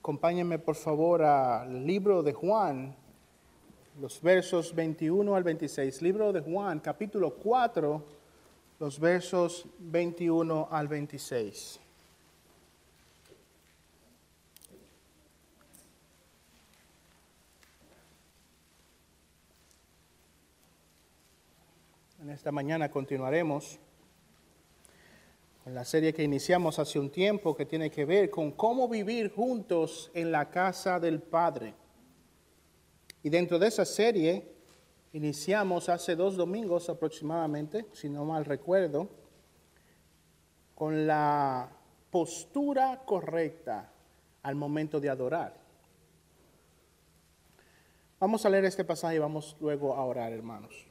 Acompáñenme por favor al libro de Juan, los versos 21 al 26. Libro de Juan, capítulo 4, los versos 21 al 26. En esta mañana continuaremos con la serie que iniciamos hace un tiempo, que tiene que ver con cómo vivir juntos en la casa del Padre. Y dentro de esa serie iniciamos hace 2 domingos aproximadamente, si no mal recuerdo, con la postura correcta al momento de adorar. Vamos a leer este pasaje y vamos luego a orar, hermanos.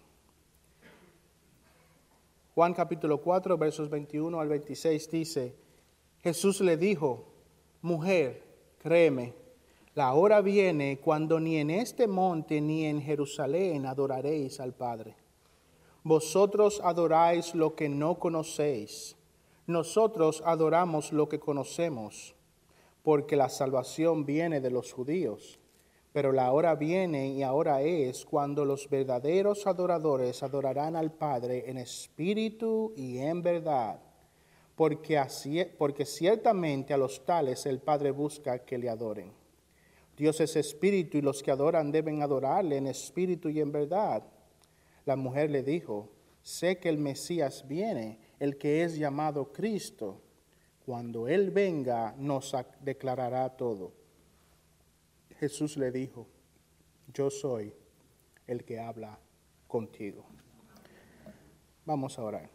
Juan capítulo 4, versos 21 al 26 dice: Jesús le dijo: Mujer, créeme, la hora viene cuando ni en este monte ni en Jerusalén adoraréis al Padre. Vosotros adoráis lo que no conocéis. Nosotros adoramos lo que conocemos, porque la salvación viene de los judíos. Pero la hora viene y ahora es cuando los verdaderos adoradores adorarán al Padre en espíritu y en verdad, porque ciertamente a los tales el Padre busca que le adoren. Dios es espíritu y los que adoran deben adorarle en espíritu y en verdad. La mujer le dijo: sé que el Mesías viene, el que es llamado Cristo. Cuando Él venga nos declarará todo. Jesús le dijo: yo soy el que habla contigo. Vamos a orar.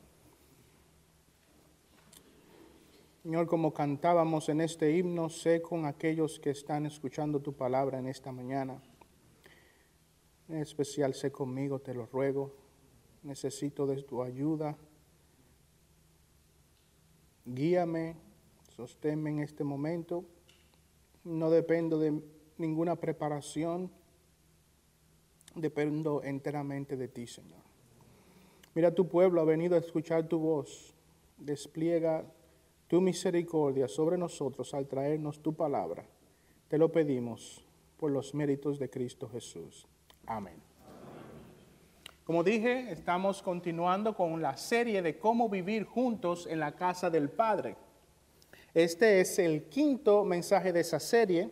Señor, como cantábamos en este himno, sé con aquellos que están escuchando tu palabra en esta mañana. En especial sé conmigo, te lo ruego. Necesito de tu ayuda. Guíame, sosténme en este momento. No dependo de ninguna preparación, dependo enteramente de ti, Señor. Mira, tu pueblo ha venido a escuchar tu voz. Despliega tu misericordia sobre nosotros al traernos tu palabra. Te lo pedimos por los méritos de Cristo Jesús. Amén. Como dije, estamos continuando con la serie de cómo vivir juntos en la casa del Padre. Este es el 5º mensaje de esa serie.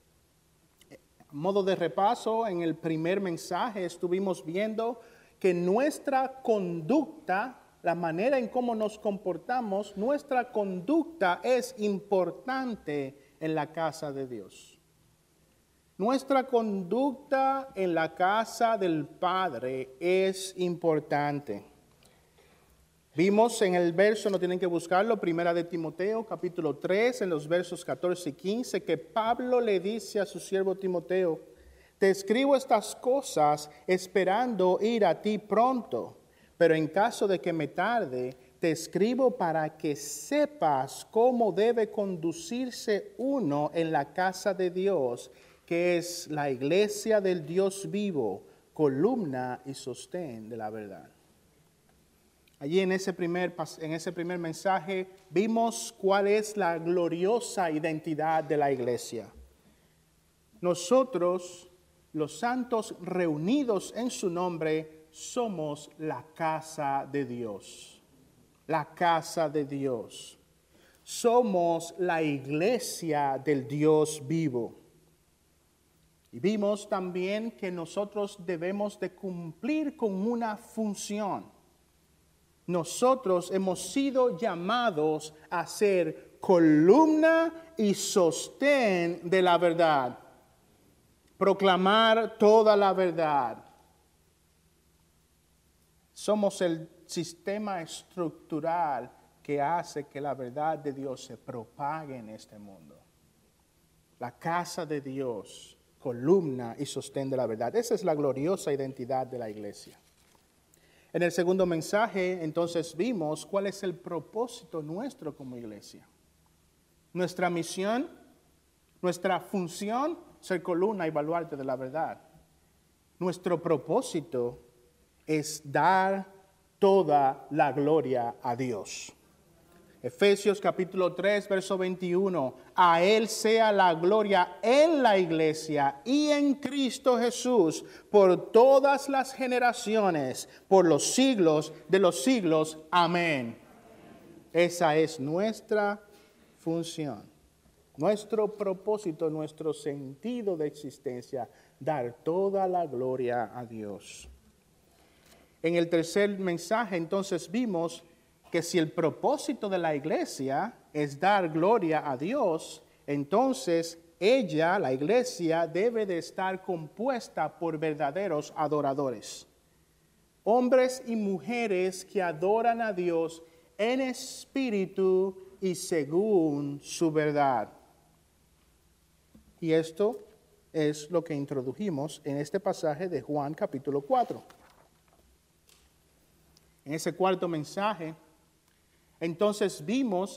A modo de repaso, en el primer mensaje estuvimos viendo que nuestra conducta, la manera en cómo nos comportamos, nuestra conducta es importante en la casa de Dios. Nuestra conducta en la casa del Padre es importante. Vimos en el verso, no tienen que buscarlo, 1 de Timoteo, capítulo 3, en los versos 14 y 15, que Pablo le dice a su siervo Timoteo: te escribo estas cosas esperando ir a ti pronto, pero en caso de que me tarde, te escribo para que sepas cómo debe conducirse uno en la casa de Dios, que es la iglesia del Dios vivo, columna y sostén de la verdad. Allí en ese primer mensaje vimos cuál es la gloriosa identidad de la iglesia. Nosotros, los santos reunidos en su nombre, somos la casa de Dios. La casa de Dios. Somos la iglesia del Dios vivo. Y vimos también que nosotros debemos de cumplir con una función. Nosotros hemos sido llamados a ser columna y sostén de la verdad. Proclamar toda la verdad. Somos el sistema estructural que hace que la verdad de Dios se propague en este mundo. La casa de Dios, columna y sostén de la verdad. Esa es la gloriosa identidad de la iglesia. En el segundo mensaje, entonces, vimos cuál es el propósito nuestro como iglesia. Nuestra misión, nuestra función, ser columna y baluarte de la verdad. Nuestro propósito es dar toda la gloria a Dios. Efesios capítulo 3, verso 21. A Él sea la gloria en la iglesia y en Cristo Jesús por todas las generaciones, por los siglos de los siglos. Amén. Esa es nuestra función, nuestro propósito, nuestro sentido de existencia, dar toda la gloria a Dios. En el tercer mensaje, entonces, vimos que si el propósito de la iglesia es dar gloria a Dios, entonces ella, la iglesia, debe de estar compuesta por verdaderos adoradores. Hombres y mujeres que adoran a Dios en espíritu y según su verdad. Y esto es lo que introdujimos en este pasaje de Juan capítulo 4. En ese cuarto mensaje, entonces vimos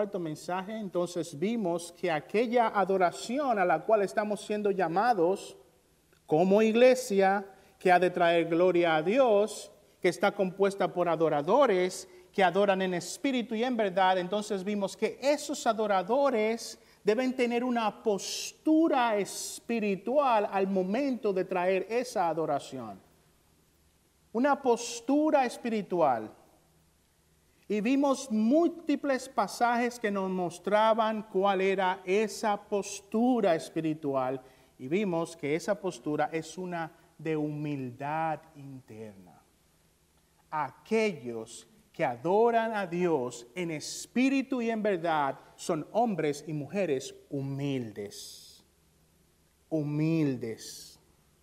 que aquella adoración a la cual estamos siendo llamados como iglesia, que ha de traer gloria a Dios, que está compuesta por adoradores que adoran en espíritu y en verdad, entonces vimos que esos adoradores deben tener una postura espiritual al momento de traer esa adoración. Una postura espiritual. Y vimos múltiples pasajes que nos mostraban cuál era esa postura espiritual. Y vimos que esa postura es una de humildad interna. Aquellos que adoran a Dios en espíritu y en verdad son hombres y mujeres humildes. Humildes.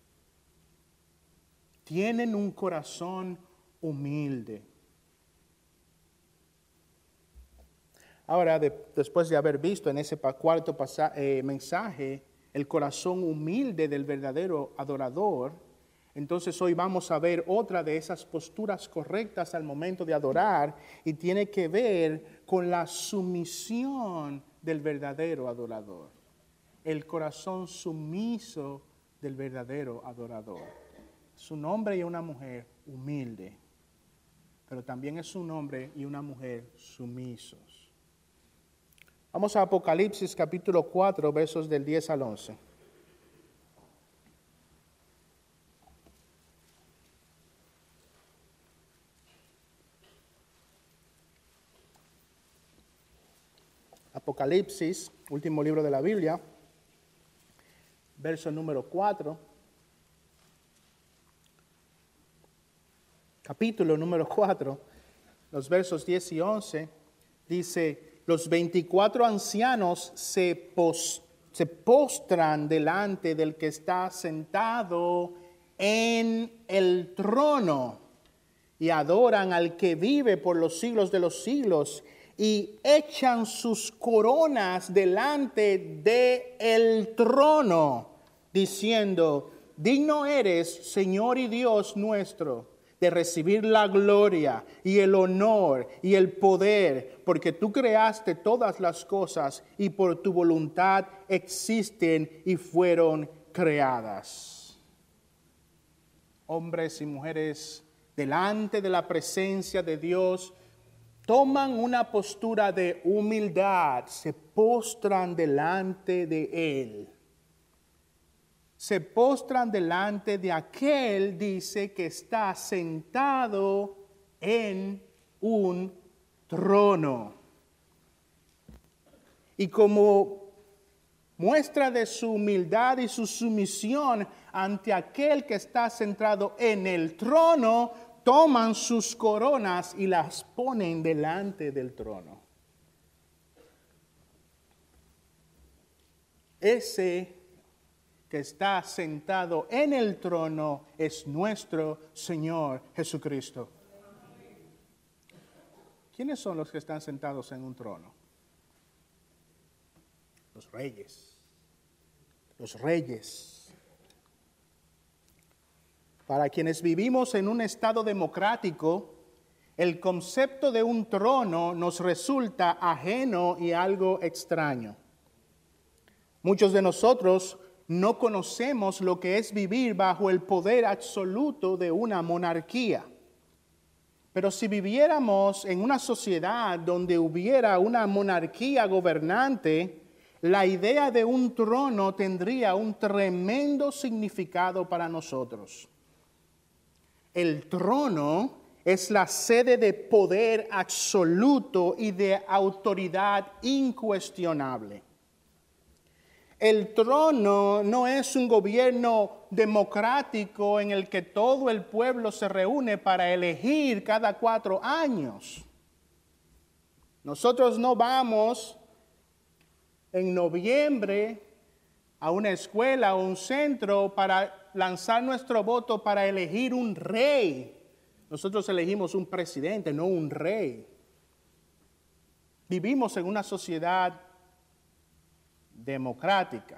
Tienen un corazón humilde. Ahora, después de haber visto en ese cuarto mensaje el corazón humilde del verdadero adorador, entonces hoy vamos a ver otra de esas posturas correctas al momento de adorar y tiene que ver con la sumisión del verdadero adorador. El corazón sumiso del verdadero adorador. Es un hombre y una mujer humilde, pero también es un hombre y una mujer sumisos. Vamos a Apocalipsis capítulo 4, versos del 10 al 11. Apocalipsis, último libro de la Biblia, verso número 4. Capítulo número 4, los versos 10 y 11, dice: los 24 ancianos se postran delante del que está sentado en el trono y adoran al que vive por los siglos de los siglos y echan sus coronas delante del trono, diciendo: digno eres, Señor y Dios nuestro, de recibir la gloria y el honor y el poder, porque tú creaste todas las cosas y por tu voluntad existen y fueron creadas. Hombres y mujeres delante de la presencia de Dios toman una postura de humildad, se postran delante de Él. Se postran delante de aquel, dice, que está sentado en un trono. Y como muestra de su humildad y su sumisión ante aquel que está sentado en el trono, toman sus coronas y las ponen delante del trono. Ese que está sentado en el trono es nuestro Señor Jesucristo. ¿Quiénes son los que están sentados en un trono? Los reyes. Los reyes. Para quienes vivimos en un estado democrático, el concepto de un trono nos resulta ajeno y algo extraño. Muchos de nosotros no conocemos lo que es vivir bajo el poder absoluto de una monarquía. Pero si viviéramos en una sociedad donde hubiera una monarquía gobernante, la idea de un trono tendría un tremendo significado para nosotros. El trono es la sede de poder absoluto y de autoridad incuestionable. El trono no es un gobierno democrático en el que todo el pueblo se reúne para elegir cada 4 años. Nosotros no vamos en noviembre a una escuela o un centro para lanzar nuestro voto para elegir un rey. Nosotros elegimos un presidente, no un rey. Vivimos en una sociedad democrática.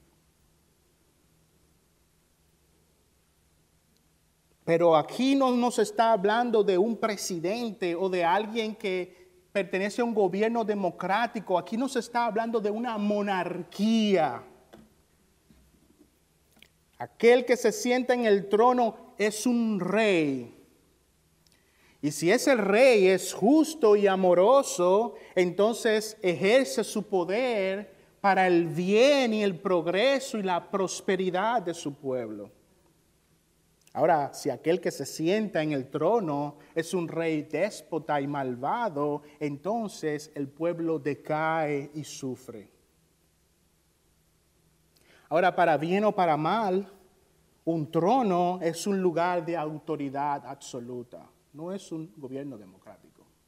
Pero aquí no nos está hablando de un presidente o de alguien que pertenece a un gobierno democrático. Aquí nos está hablando de una monarquía. Aquel que se sienta en el trono es un rey. Y si ese rey es justo y amoroso, entonces ejerce su poder para el bien y el progreso y la prosperidad de su pueblo. Ahora, si aquel que se sienta en el trono es un rey déspota y malvado, entonces el pueblo decae y sufre. Ahora, para bien o para mal, un trono es un lugar de autoridad absoluta, no es un gobierno democrático.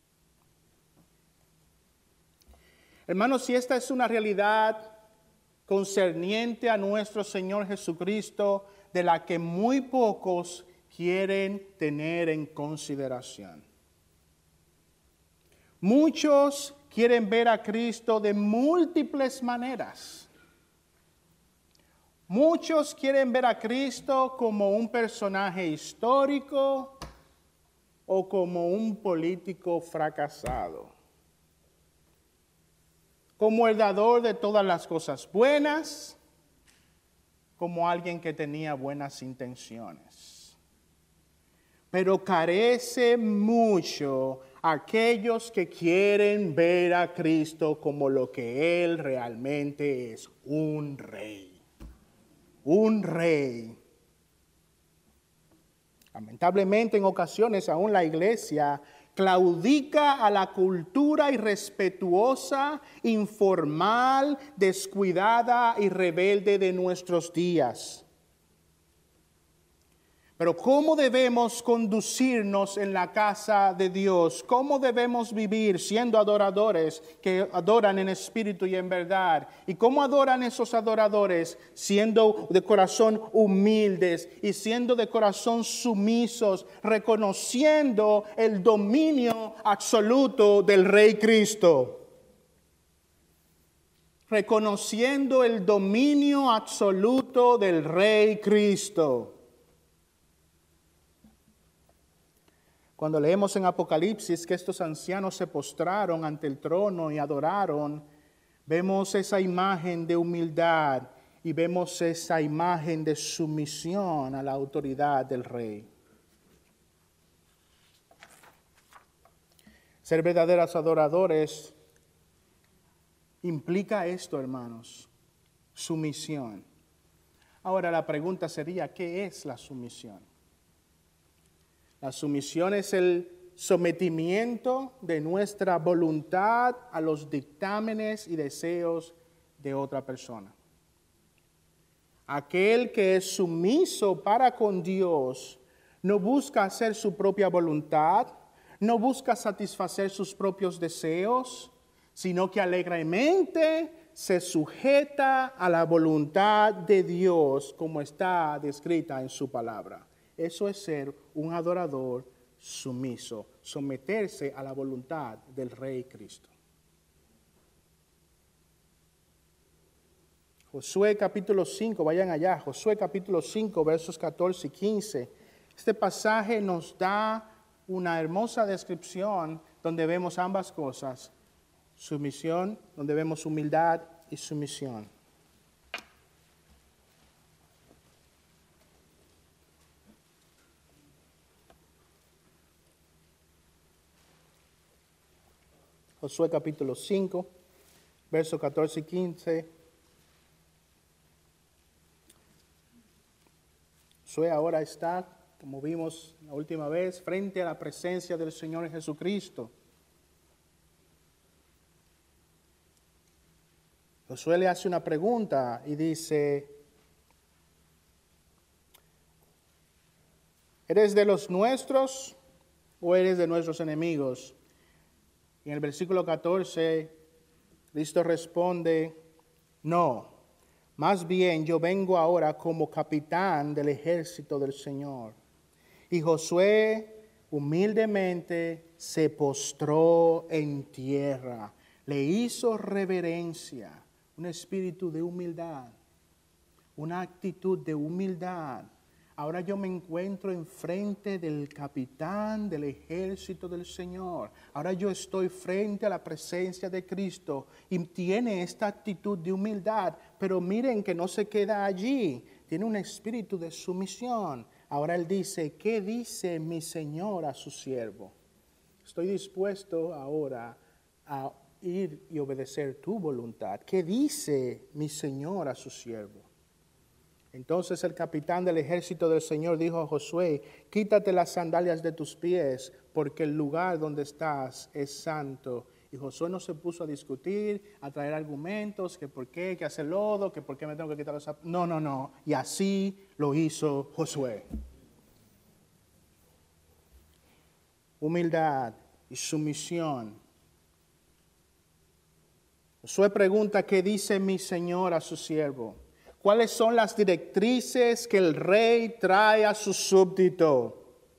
Hermanos, si esta es una realidad concerniente a nuestro Señor Jesucristo, de la que muy pocos quieren tener en consideración. Muchos quieren ver a Cristo de múltiples maneras. Muchos quieren ver a Cristo como un personaje histórico o como un político fracasado. Como el dador de todas las cosas buenas, como alguien que tenía buenas intenciones. Pero carece mucho aquellos que quieren ver a Cristo como lo que Él realmente es, un rey. Un rey. Lamentablemente en ocasiones aún la iglesia claudica a la cultura irrespetuosa, informal, descuidada y rebelde de nuestros días. Pero ¿cómo debemos conducirnos en la casa de Dios? ¿Cómo debemos vivir siendo adoradores que adoran en espíritu y en verdad? ¿Y cómo adoran esos adoradores? Siendo de corazón humildes y siendo de corazón sumisos, reconociendo el dominio absoluto del Rey Cristo. Reconociendo el dominio absoluto del Rey Cristo. Cuando leemos en Apocalipsis que estos ancianos se postraron ante el trono y adoraron, vemos esa imagen de humildad y vemos esa imagen de sumisión a la autoridad del Rey. Ser verdaderos adoradores implica esto, hermanos, sumisión. Ahora la pregunta sería, ¿qué es la sumisión? La sumisión es el sometimiento de nuestra voluntad a los dictámenes y deseos de otra persona. Aquel que es sumiso para con Dios no busca hacer su propia voluntad, no busca satisfacer sus propios deseos, sino que alegremente se sujeta a la voluntad de Dios como está descrita en su palabra. Eso es ser un adorador sumiso, someterse a la voluntad del Rey Cristo. Josué capítulo 5, vayan allá, Josué capítulo 5, versos 14 y 15. Este pasaje nos da una hermosa descripción donde vemos ambas cosas, sumisión, donde vemos humildad y sumisión. Josué capítulo 5, versos 14 y 15. Josué ahora está, como vimos la última vez, frente a la presencia del Señor Jesucristo. Josué le hace una pregunta y dice: ¿eres de los nuestros o eres de nuestros enemigos? Y en el versículo 14, Cristo responde: no, más bien yo vengo ahora como capitán del ejército del Señor. Y Josué humildemente se postró en tierra, le hizo reverencia, un espíritu de humildad, una actitud de humildad. Ahora yo me encuentro enfrente del capitán del ejército del Señor. Ahora yo estoy frente a la presencia de Cristo y tiene esta actitud de humildad. Pero miren que no se queda allí. Tiene un espíritu de sumisión. Ahora él dice: ¿qué dice mi Señor a su siervo? Estoy dispuesto ahora a ir y obedecer tu voluntad. ¿Qué dice mi Señor a su siervo? Entonces el capitán del ejército del Señor dijo a Josué: quítate las sandalias de tus pies, porque el lugar donde estás es santo. Y Josué no se puso a discutir, a traer argumentos, que por qué, que hace lodo, que por qué me tengo que quitar los zapatos. No. Y así lo hizo Josué. Humildad y sumisión. Josué pregunta: ¿qué dice mi Señor a su siervo? ¿Cuáles son las directrices que el rey trae a su súbdito?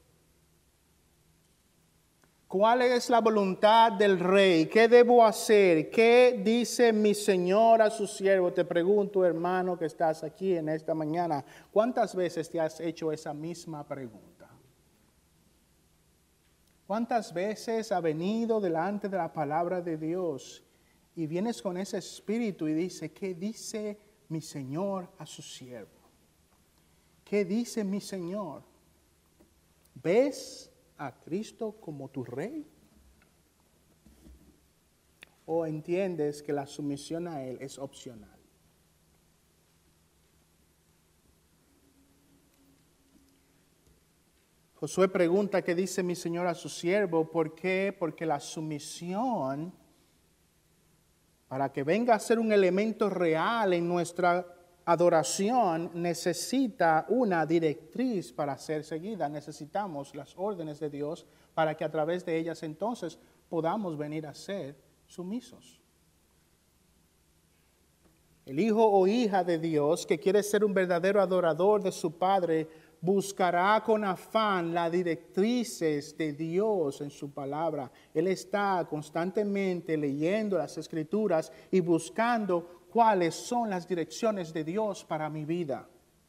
¿Cuál es la voluntad del rey? ¿Qué debo hacer? ¿Qué dice mi Señor a su siervo? Te pregunto, hermano, que estás aquí en esta mañana, ¿cuántas veces te has hecho esa misma pregunta? ¿Cuántas veces ha venido delante de la palabra de Dios y vienes con ese espíritu y dice: ¿qué dice mi Señor a su siervo? ¿Qué dice mi Señor? ¿Ves a Cristo como tu rey? ¿O entiendes que la sumisión a Él es opcional? Josué pregunta: ¿qué dice mi Señor a su siervo? ¿Por qué? Porque la sumisión, para que venga a ser un elemento real en nuestra adoración, necesita una directriz para ser seguida. Necesitamos las órdenes de Dios para que a través de ellas entonces podamos venir a ser sumisos. El hijo o hija de Dios que quiere ser un verdadero adorador de su Padre buscará con afán las directrices de Dios en su palabra. Él está constantemente leyendo las Escrituras y buscando cuáles son las direcciones de Dios para mi vida.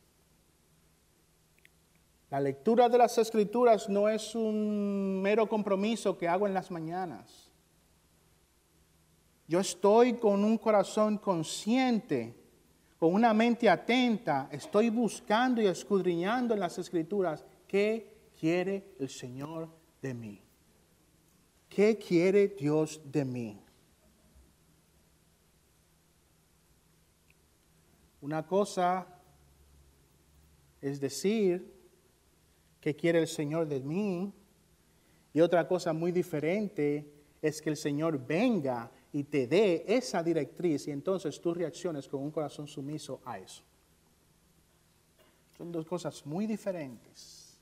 La lectura de las Escrituras no es un mero compromiso que hago en las mañanas. Yo estoy con un corazón consciente, con una mente atenta, estoy buscando y escudriñando en las Escrituras qué quiere el Señor de mí. ¿Qué quiere Dios de mí? Una cosa es decir qué quiere el Señor de mí, y otra cosa muy diferente es que el Señor venga y te dé esa directriz y entonces tú reacciones con un corazón sumiso a eso. Son dos cosas muy diferentes.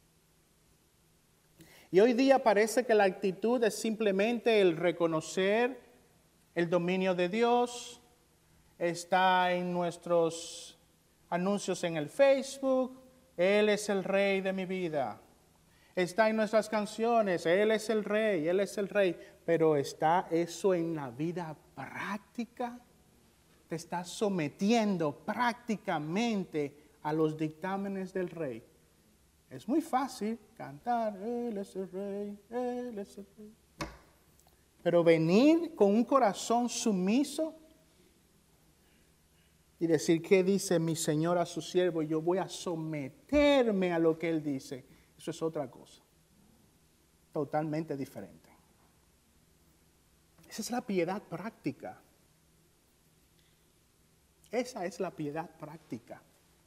Y hoy día parece que la actitud es simplemente el reconocer el dominio de Dios. Está en nuestros anuncios en el Facebook: Él es el Rey de mi vida. Está en nuestras canciones: Él es el Rey, Él es el Rey. Pero ¿está eso en la vida práctica? ¿Te estás sometiendo prácticamente a los dictámenes del Rey? Es muy fácil cantar: Él es el Rey, Él es el Rey. Pero venir con un corazón sumiso y decir: ¿qué dice mi Señor a su siervo? Yo voy a someterme a lo que Él dice. Eso es otra cosa, totalmente diferente. Esa es la piedad práctica. Esa es la piedad práctica.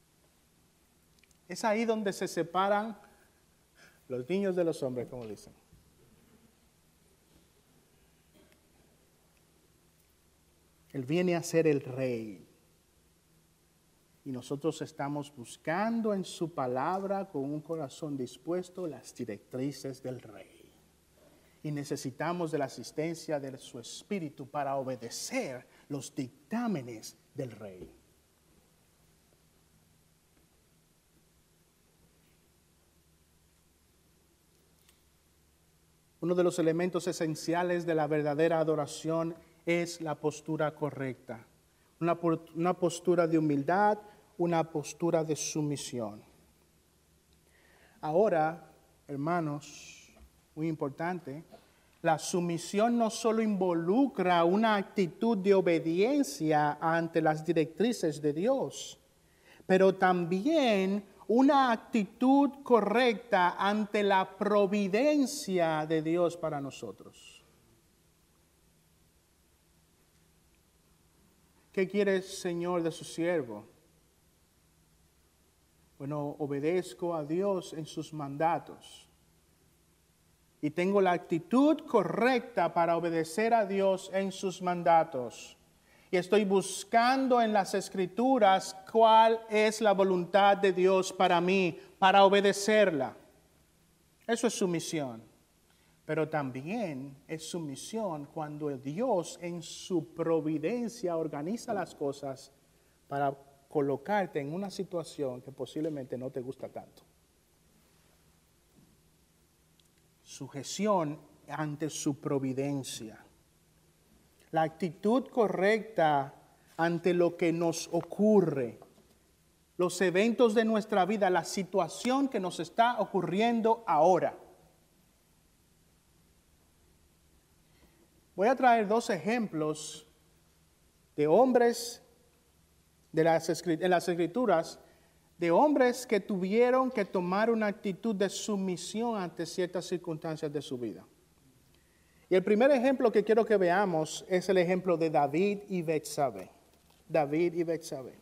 Es ahí donde se separan los niños de los hombres, como dicen. Él viene a ser el rey. Y nosotros estamos buscando en su palabra con un corazón dispuesto las directrices del rey. Y necesitamos de la asistencia de su espíritu para obedecer los dictámenes del rey. Uno de los elementos esenciales de la verdadera adoración es la postura correcta. Una postura de humildad, una postura de sumisión. Ahora, hermanos, muy importante, la sumisión no solo involucra una actitud de obediencia ante las directrices de Dios, pero también una actitud correcta ante la providencia de Dios para nosotros. ¿Qué quiere el Señor de su siervo? Bueno, obedezco a Dios en sus mandatos. Y tengo la actitud correcta para obedecer a Dios en sus mandatos. Y estoy buscando en las Escrituras cuál es la voluntad de Dios para mí, para obedecerla. Eso es sumisión. Pero también es sumisión cuando Dios en su providencia organiza las cosas para colocarte en una situación que posiblemente no te gusta tanto. Sujeción ante su providencia. La actitud correcta ante lo que nos ocurre, los eventos de nuestra vida, la situación que nos está ocurriendo ahora. Voy a traer 2 ejemplos de hombres en las Escrituras, de hombres que tuvieron que tomar una actitud de sumisión ante ciertas circunstancias de su vida. Y el primer ejemplo que quiero que veamos es el ejemplo de David y Betsabé. David y Betsabé.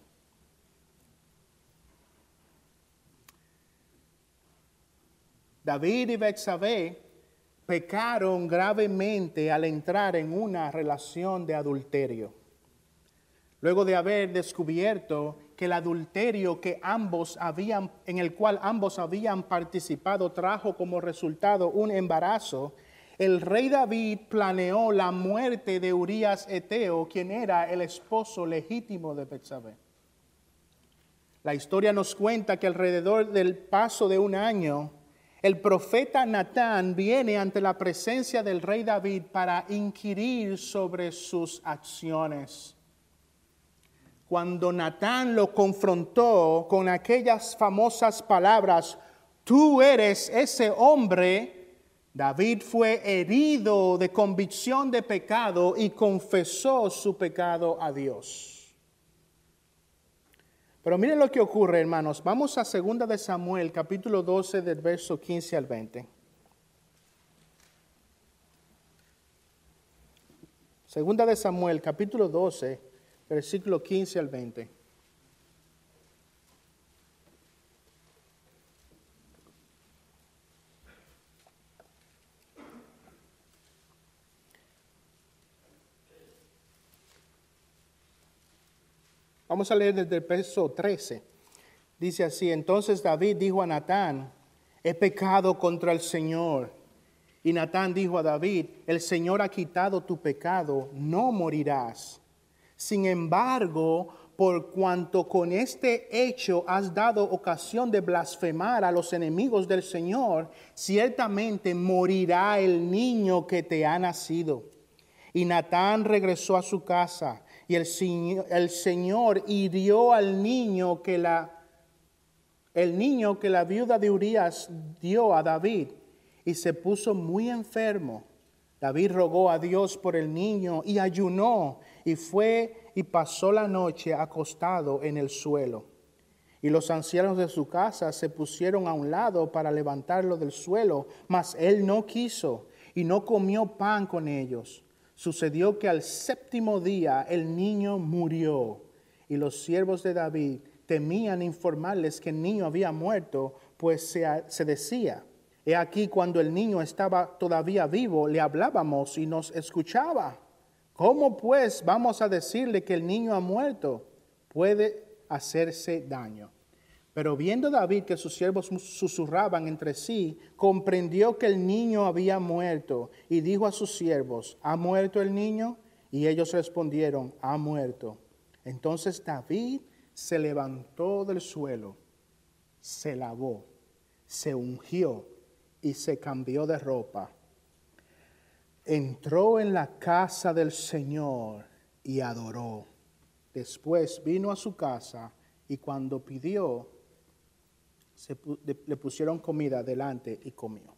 David y Betsabé pecaron gravemente al entrar en una relación de adulterio. Luego de haber descubierto que el adulterio en el cual ambos habían participado trajo como resultado un embarazo, el rey David planeó la muerte de Urías Eteo, quien era el esposo legítimo de Betsabé. La historia nos cuenta que alrededor del paso de 1 año, el profeta Natán viene ante la presencia del rey David para inquirir sobre sus acciones. Cuando Natán lo confrontó con aquellas famosas palabras, tú eres ese hombre, David fue herido de convicción de pecado y confesó su pecado a Dios. Pero miren lo que ocurre, hermanos. Vamos a 2 de Samuel, capítulo 12, del verso 15 al 20. 2 de Samuel, capítulo 12, versículo 15 al 20. Vamos a leer desde el verso 13. Dice así: entonces David dijo a Natán, he pecado contra el Señor. Y Natán dijo a David, el Señor ha quitado tu pecado, no morirás. Sin embargo, por cuanto con este hecho has dado ocasión de blasfemar a los enemigos del Señor, ciertamente morirá el niño que te ha nacido. Y Natán regresó a su casa, y el Señor hirió al niño que la viuda de Urías dio a David, y se puso muy enfermo. David rogó a Dios por el niño y ayunó, y fue y pasó la noche acostado en el suelo. Y los ancianos de su casa se pusieron a un lado para levantarlo del suelo, mas él no quiso y no comió pan con ellos. Sucedió que al 7º día el niño murió, y los siervos de David temían informarles que el niño había muerto, pues se decía: he aquí, cuando el niño estaba todavía vivo, le hablábamos y nos escuchaba. ¿Cómo pues vamos a decirle que el niño ha muerto? Puede hacerse daño. Pero viendo David que sus siervos susurraban entre sí, comprendió que el niño había muerto y dijo a sus siervos: ¿ha muerto el niño? Y ellos respondieron: ha muerto. Entonces David se levantó del suelo, se lavó, se ungió y se cambió de ropa. Entró en la casa del Señor y adoró. Después vino a su casa y cuando pidió, le pusieron comida delante y comió.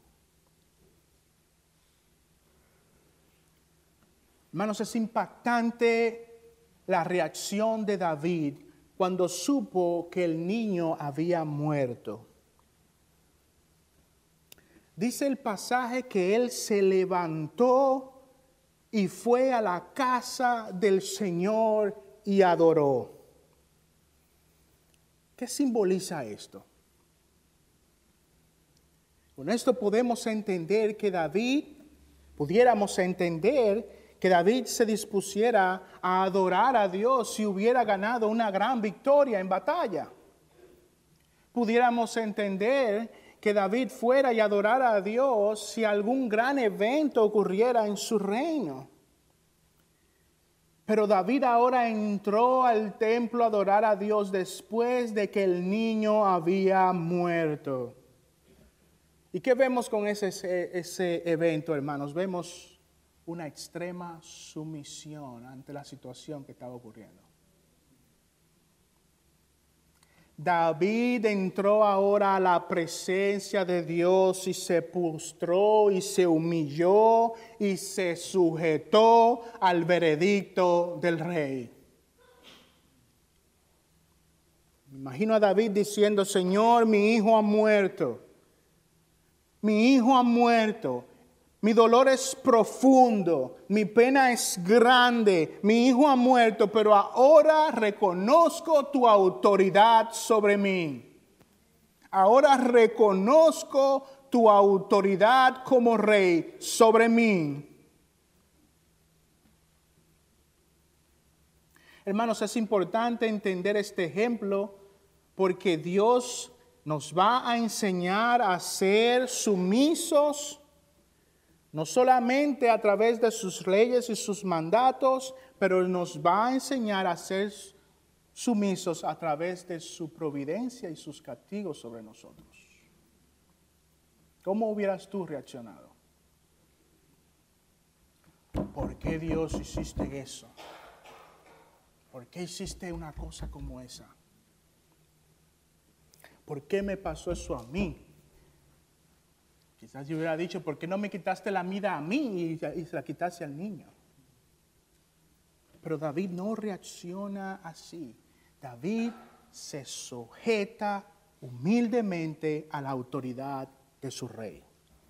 Hermanos, es impactante la reacción de David cuando supo que el niño había muerto. Dice el pasaje que él se levantó y fue a la casa del Señor y adoró. ¿Qué simboliza esto? Con esto podemos entender que pudiéramos entender que David se dispusiera a adorar a Dios si hubiera ganado una gran victoria en batalla. Pudiéramos entender que David fuera y adorara a Dios si algún gran evento ocurriera en su reino. Pero David ahora entró al templo a adorar a Dios después de que el niño había muerto. ¿Y qué vemos con ese evento, hermanos? Vemos una extrema sumisión ante la situación que estaba ocurriendo. David entró ahora a la presencia de Dios y se postró y se humilló y se sujetó al veredicto del rey. Me imagino a David diciendo: Señor, mi hijo ha muerto. Mi hijo ha muerto. Mi dolor es profundo, mi pena es grande, mi hijo ha muerto, pero ahora reconozco tu autoridad sobre mí. Ahora reconozco tu autoridad como rey sobre mí. Hermanos, es importante entender este ejemplo porque Dios nos va a enseñar a ser sumisos, no solamente a través de sus leyes y sus mandatos, pero nos va a enseñar a ser sumisos a través de su providencia y sus castigos sobre nosotros. ¿Cómo hubieras tú reaccionado? ¿Por qué Dios hiciste eso? ¿Por qué hiciste una cosa como esa? ¿Por qué me pasó eso a mí? Quizás yo hubiera dicho: ¿por qué no me quitaste la vida a mí y se la quitaste al niño? Pero David no reacciona así. David se sujeta humildemente a la autoridad de su rey.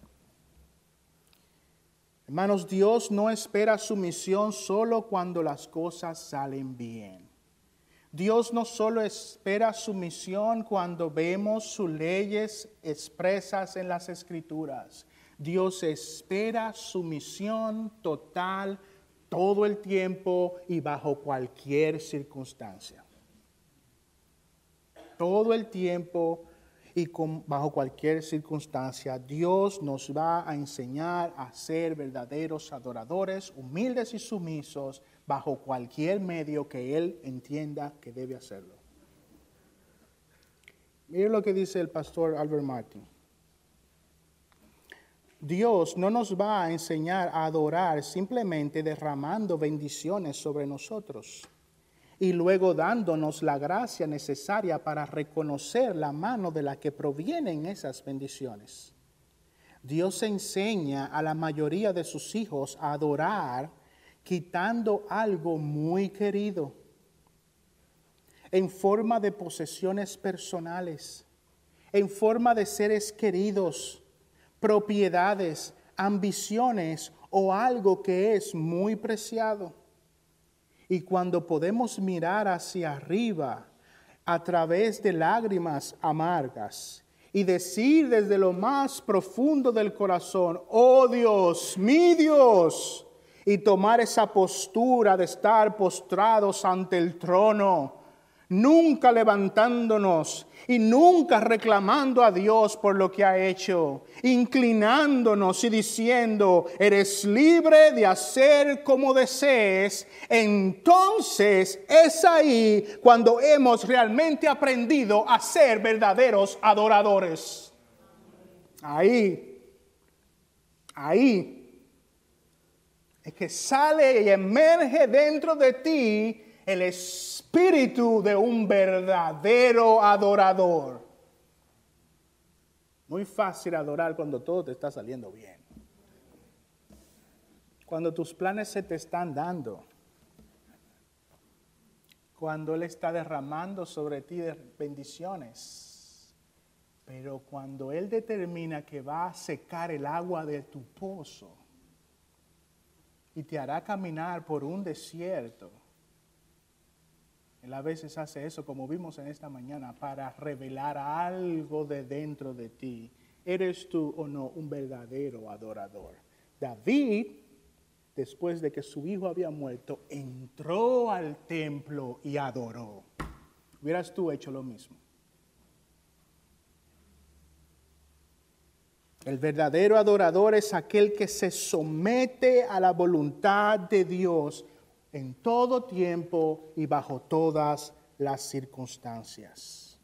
Hermanos, Dios no espera sumisión solo cuando las cosas salen bien. Dios no solo espera sumisión cuando vemos sus leyes expresas en las Escrituras. Dios espera sumisión total todo el tiempo y bajo cualquier circunstancia. Todo el tiempo y bajo cualquier circunstancia, Dios nos va a enseñar a ser verdaderos adoradores, humildes y sumisos, bajo cualquier medio que Él entienda que debe hacerlo. Mire lo que dice el pastor Albert Martin. Dios no nos va a enseñar a adorar simplemente derramando bendiciones sobre nosotros y luego dándonos la gracia necesaria para reconocer la mano de la que provienen esas bendiciones. Dios enseña a la mayoría de sus hijos a adorar quitando algo muy querido en forma de posesiones personales, en forma de seres queridos, propiedades, ambiciones o algo que es muy preciado. Y cuando podemos mirar hacia arriba a través de lágrimas amargas y decir desde lo más profundo del corazón, oh Dios, mi Dios, y tomar esa postura de estar postrados ante el trono, nunca levantándonos y nunca reclamando a Dios por lo que ha hecho, inclinándonos y diciendo, eres libre de hacer como desees. Entonces es ahí cuando hemos realmente aprendido a ser verdaderos adoradores. Ahí es que sale y emerge dentro de ti el espíritu de un verdadero adorador. Muy fácil adorar cuando todo te está saliendo bien. Cuando tus planes se te están dando. Cuando Él está derramando sobre ti bendiciones. Pero cuando Él determina que va a secar el agua de tu pozo y te hará caminar por un desierto, Él a veces hace eso, como vimos en esta mañana, para revelar algo de dentro de ti. ¿Eres tú o no un verdadero adorador? David, después de que su hijo había muerto, entró al templo y adoró. ¿Hubieras tú hecho lo mismo? El verdadero adorador es aquel que se somete a la voluntad de Dios en todo tiempo y bajo todas las circunstancias.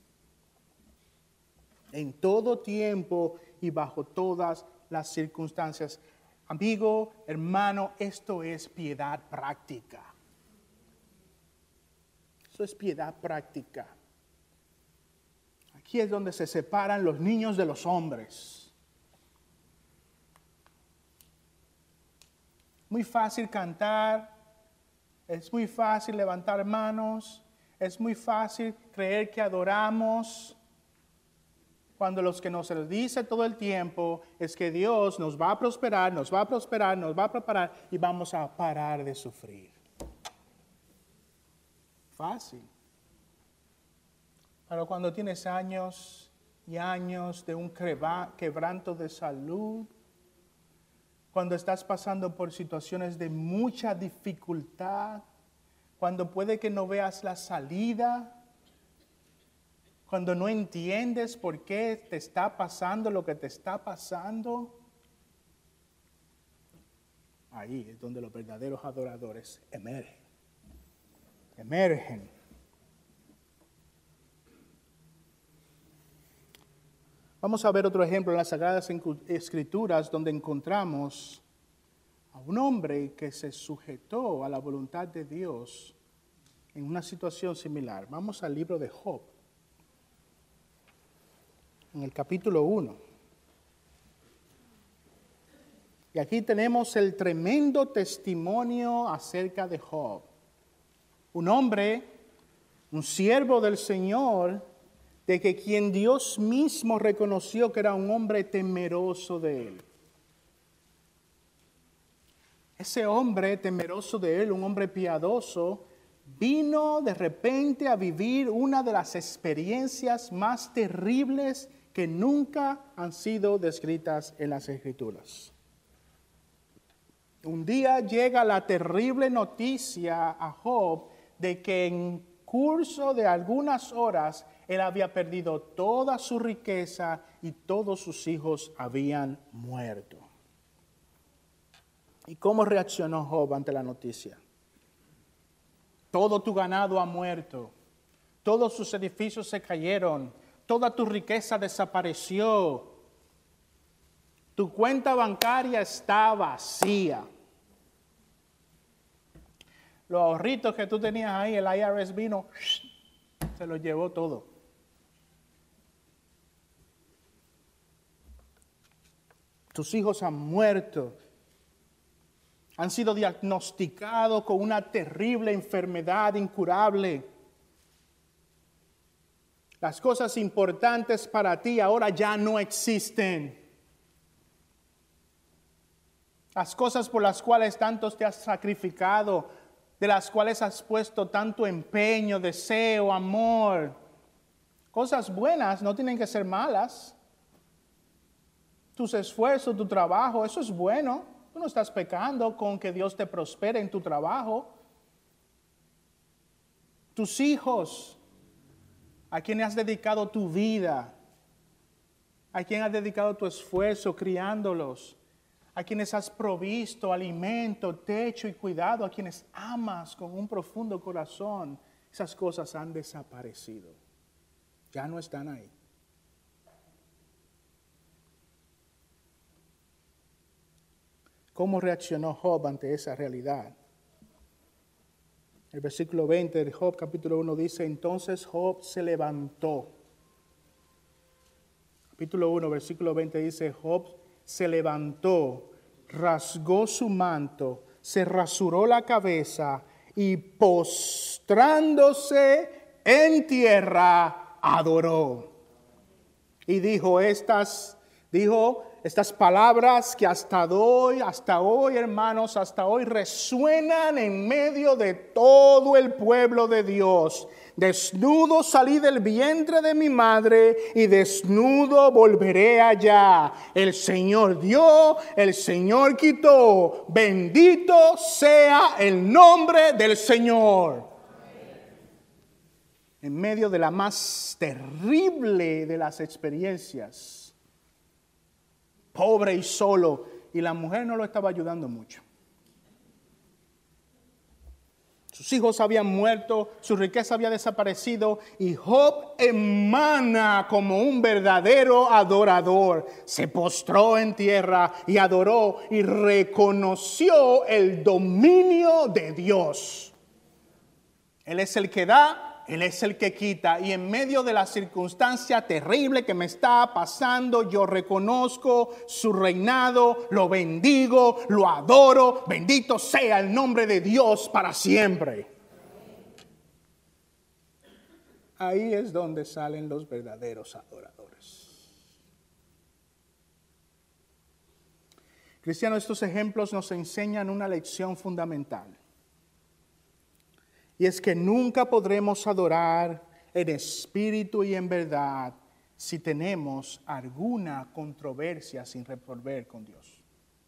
En todo tiempo y bajo todas las circunstancias. Amigo, hermano, esto es piedad práctica. Eso es piedad práctica. Aquí es donde se separan los niños de los hombres. Muy fácil cantar, es muy fácil levantar manos, es muy fácil creer que adoramos, cuando lo que nos dice todo el tiempo es que Dios nos va a prosperar, nos va a prosperar, nos va a preparar y vamos a parar de sufrir. Fácil. Pero cuando tienes años y años de un quebranto de salud, cuando estás pasando por situaciones de mucha dificultad, cuando puede que no veas la salida, cuando no entiendes por qué te está pasando lo que te está pasando, ahí es donde los verdaderos adoradores emergen. Vamos a ver otro ejemplo en las Sagradas Escrituras donde encontramos a un hombre que se sujetó a la voluntad de Dios en una situación similar. Vamos al libro de Job, en el capítulo 1. Y aquí tenemos el tremendo testimonio acerca de Job. Un hombre, un siervo del Señor, de que quien Dios mismo reconoció que era un hombre temeroso de Él. Ese hombre temeroso de Él, un hombre piadoso, vino de repente a vivir una de las experiencias más terribles que nunca han sido descritas en las Escrituras. Un día llega la terrible noticia a Job de que en curso de algunas horas él había perdido toda su riqueza y todos sus hijos habían muerto. ¿Y cómo reaccionó Job ante la noticia? Todo tu ganado ha muerto, todos sus edificios se cayeron, toda tu riqueza desapareció, tu cuenta bancaria está vacía. Los ahorritos que tú tenías ahí, el IRS vino, se los llevó todo. Tus hijos han muerto, han sido diagnosticados con una terrible enfermedad incurable. Las cosas importantes para ti ahora ya no existen. Las cosas por las cuales tanto te has sacrificado, de las cuales has puesto tanto empeño, deseo, amor. Cosas buenas no tienen que ser malas. Tus esfuerzos, tu trabajo, eso es bueno. Tú no estás pecando con que Dios te prospere en tu trabajo. Tus hijos, a quien has dedicado tu vida, a quien has dedicado tu esfuerzo criándolos, a quienes has provisto alimento, techo y cuidado, a quienes amas con un profundo corazón, esas cosas han desaparecido. Ya no están ahí. ¿Cómo reaccionó Job ante esa realidad? El versículo 20 de Job capítulo 1 dice, entonces Job se levantó. Capítulo 1, versículo 20 dice, Job se levantó, rasgó su manto, se rasuró la cabeza y postrándose en tierra, adoró. Y dijo estas palabras que hasta hoy, hermanos, hasta hoy resuenan en medio de todo el pueblo de Dios. Desnudo salí del vientre de mi madre y desnudo volveré allá. El Señor dio, el Señor quitó. Bendito sea el nombre del Señor. En medio de la más terrible de las experiencias, pobre y solo, y la mujer no lo estaba ayudando mucho. Sus hijos habían muerto, su riqueza había desaparecido y Job emana como un verdadero adorador. Se postró en tierra y adoró y reconoció el dominio de Dios. Él es el que da, Él es el que quita. Y en medio de la circunstancia terrible que me está pasando, yo reconozco su reinado, lo bendigo, lo adoro. Bendito sea el nombre de Dios para siempre. Ahí es donde salen los verdaderos adoradores. Cristianos, estos ejemplos nos enseñan una lección fundamental. Y es que nunca podremos adorar en espíritu y en verdad si tenemos alguna controversia sin resolver con Dios.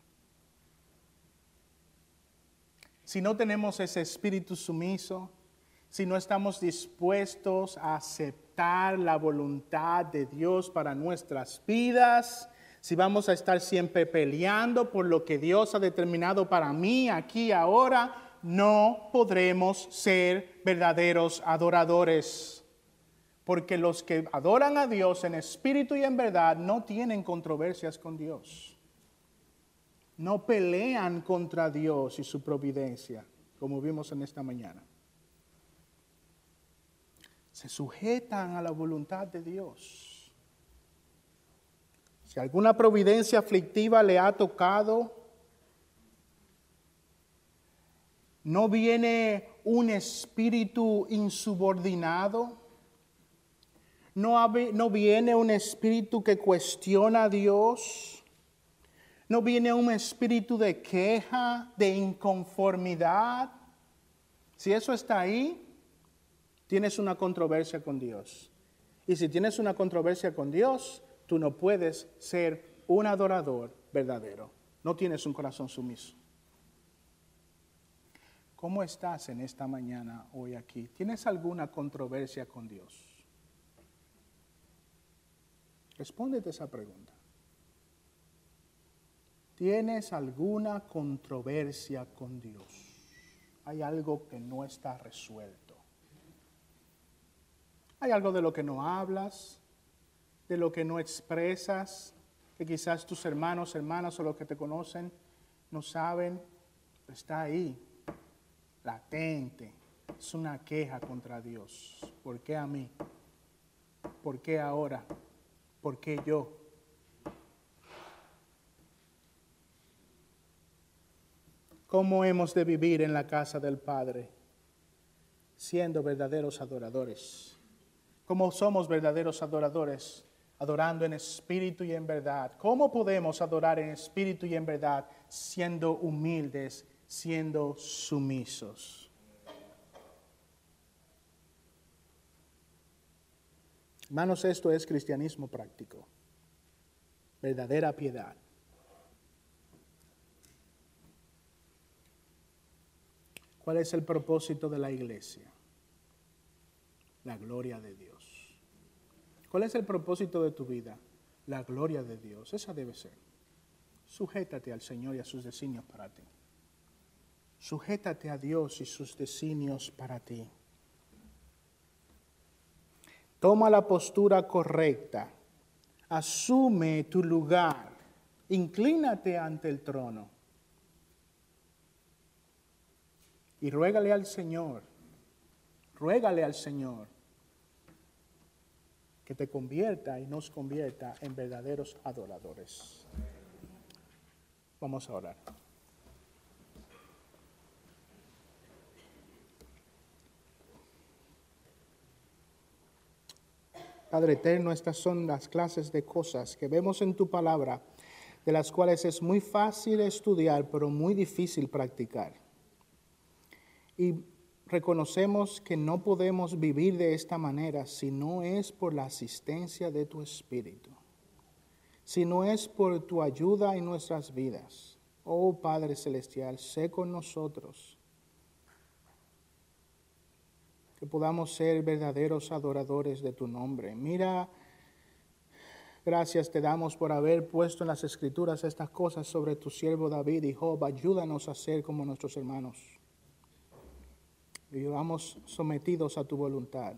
Si no tenemos ese espíritu sumiso, si no estamos dispuestos a aceptar la voluntad de Dios para nuestras vidas, si vamos a estar siempre peleando por lo que Dios ha determinado para mí, aquí, ahora, no podremos ser verdaderos adoradores. Porque los que adoran a Dios en espíritu y en verdad no tienen controversias con Dios. No pelean contra Dios y su providencia, como vimos en esta mañana. Se sujetan a la voluntad de Dios. Si alguna providencia aflictiva le ha tocado, no viene un espíritu insubordinado, no viene un espíritu que cuestiona a Dios, no viene un espíritu de queja, de inconformidad. Si eso está ahí, tienes una controversia con Dios. Y si tienes una controversia con Dios, tú no puedes ser un adorador verdadero. No tienes un corazón sumiso. ¿Cómo estás en esta mañana hoy aquí? ¿Tienes alguna controversia con Dios? Respóndete esa pregunta. ¿Tienes alguna controversia con Dios? Hay algo que no está resuelto. Hay algo de lo que no hablas, de lo que no expresas, que quizás tus hermanos, hermanas o los que te conocen no saben, pero está ahí. Latente, es una queja contra Dios. ¿Por qué a mí? ¿Por qué ahora? ¿Por qué yo? ¿Cómo hemos de vivir en la casa del Padre? Siendo verdaderos adoradores. ¿Cómo somos verdaderos adoradores? adorando en espíritu y en verdad. ¿Cómo podemos adorar en espíritu y en verdad? Siendo humildes, siendo sumisos. Hermanos, esto es cristianismo práctico, verdadera piedad. ¿Cuál es el propósito de la iglesia? La gloria de Dios. ¿Cuál es el propósito de tu vida? La gloria de Dios. Esa debe ser. Sujétate al Señor y a sus designios para ti. Sujétate a Dios y sus designios para ti. Toma la postura correcta. Asume tu lugar. Inclínate ante el trono. Y ruégale al Señor que te convierta y nos convierta en verdaderos adoradores. Vamos a orar. Padre eterno, estas son las clases de cosas que vemos en tu palabra, de las cuales es muy fácil estudiar, pero muy difícil practicar. Y reconocemos que no podemos vivir de esta manera si no es por la asistencia de tu Espíritu, si no es por tu ayuda en nuestras vidas. Oh Padre Celestial, sé con nosotros, que podamos ser verdaderos adoradores de tu nombre. Mira, gracias te damos por haber puesto en las Escrituras estas cosas sobre tu siervo David y Job. Ayúdanos a ser como nuestros hermanos. Vivamos sometidos a tu voluntad.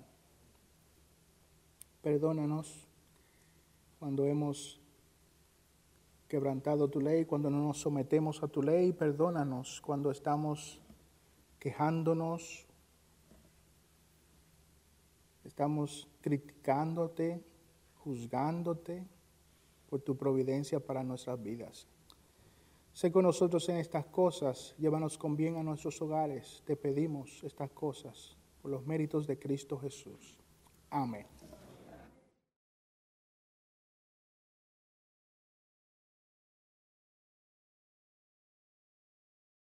Perdónanos cuando hemos quebrantado tu ley, cuando no nos sometemos a tu ley. Perdónanos cuando estamos quejándonos, estamos criticándote, juzgándote por tu providencia para nuestras vidas. Sé con nosotros en estas cosas, llévanos con bien a nuestros hogares. Te pedimos estas cosas por los méritos de Cristo Jesús. Amén.